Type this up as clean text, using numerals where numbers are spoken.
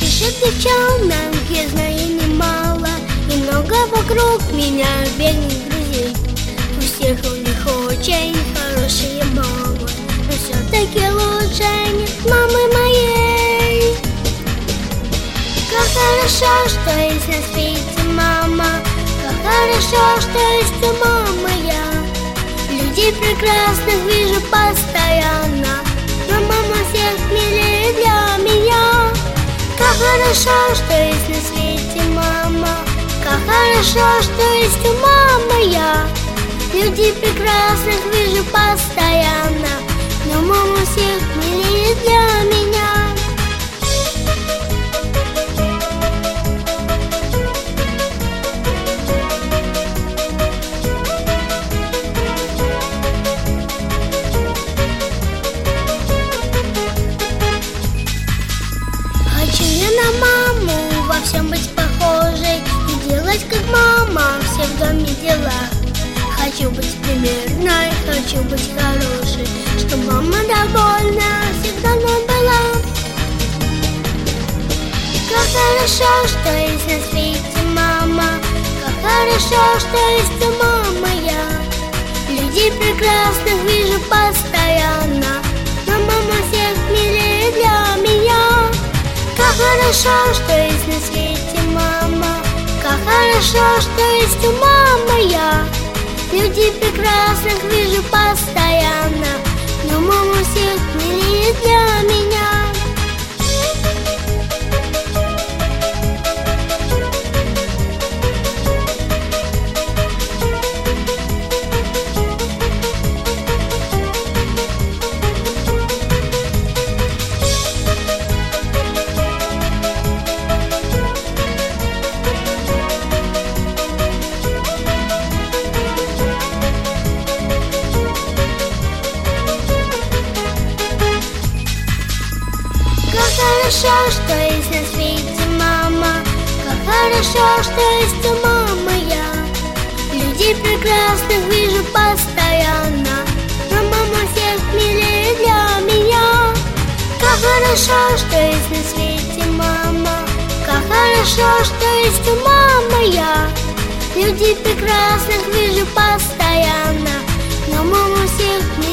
Пишет девчонок, я знаю немало, и много вокруг меня бедных друзей. У всех у них очень хорошие мамы, но все-таки лучше нет мамы моей. Как хорошо, что есть на свете мама, как хорошо, что есть ума моя. Людей прекрасных вижу постоянно, но мама всех милее для меня. Как хорошо, что есть на свете мама, как хорошо, что есть ума моя. Людей прекрасных вижу постоянно, но мама всех милее для меня. Хочу я на маму во всем быть похожей и делать как мама все в доме дела. Хочу быть примерной, хочу быть хорошей, чтобы мама довольна всегда нам была. Как хорошо, что есть на свете мама, как хорошо, что есть ума моя. Людей прекрасных вижу постоянно, но мама всех милее для меня. Как хорошо, что есть на свете мама, как хорошо, что есть ума моя. Людей прекрасных вижу постоянно, но мама всех милее для меня. Как хорошо, что есть на свете мама, как хорошо, что есть ума моя. Людей прекрасных вижу постоянно, но мама всех милее для меня. Как хорошо, что есть на свете мама, как хорошо, что есть ума моя. Людей прекрасных вижу постоянно, но мама всех